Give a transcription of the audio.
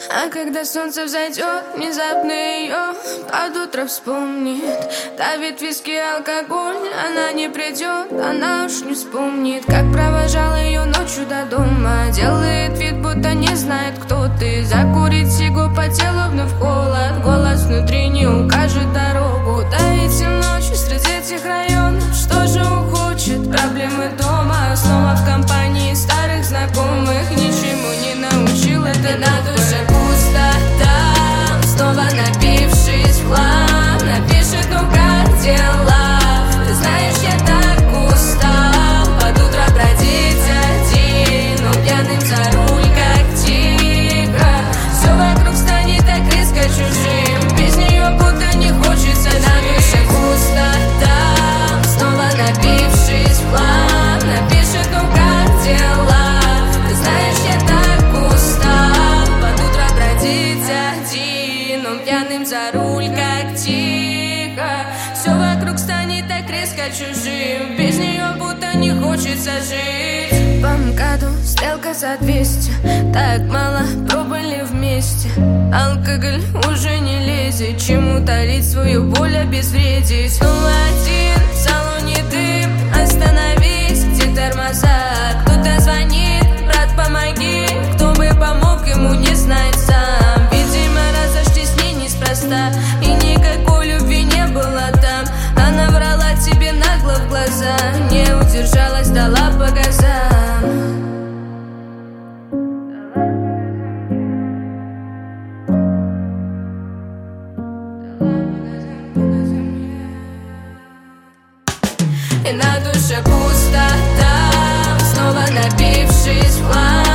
А когда солнце взойдет, внезапно ее под утро вспомнит. Давит виски, алкоголь, она не придет, она уж не вспомнит, как провожал ее ночью до дома. Делает вид, будто не знает, кто ты. Закурить сигу по телу, вновь холод. Голос внутри не укажет дорогу. Да ведь ночью среди этих районов, что же он хочет? Проблемы дома, снова в компании старых знакомых. Ничему не научил это на душе. Снова напившись в хлам, напишет, ну как дела? Ты знаешь, я так устал под утро бродить один, но пьяным за руль, как тигра. Все вокруг станет так резко чужим, без нее будто не хочется. На душе пустота. Снова напившись в хлам, напишет, ну как дела? Ты знаешь, я так устал под утро бродить один, он пьяным за руль, как тихо. Все вокруг станет так резко чужим, без нее будто не хочется жить. По МКАДу стрелка за 200, так мало пробыли вместе. Алкоголь уже не лезет, чему талить свою боль, обезвредить. Снова один в салоне дым, остановись, где тормоза? Кто-то звонит, брат, помоги, кто бы помог ему, не знает сам. И никакой любви не было там. Она врала тебе нагло в глаза, не удержалась, дала по газам. И на душе пустота. Снова напившись в хлам,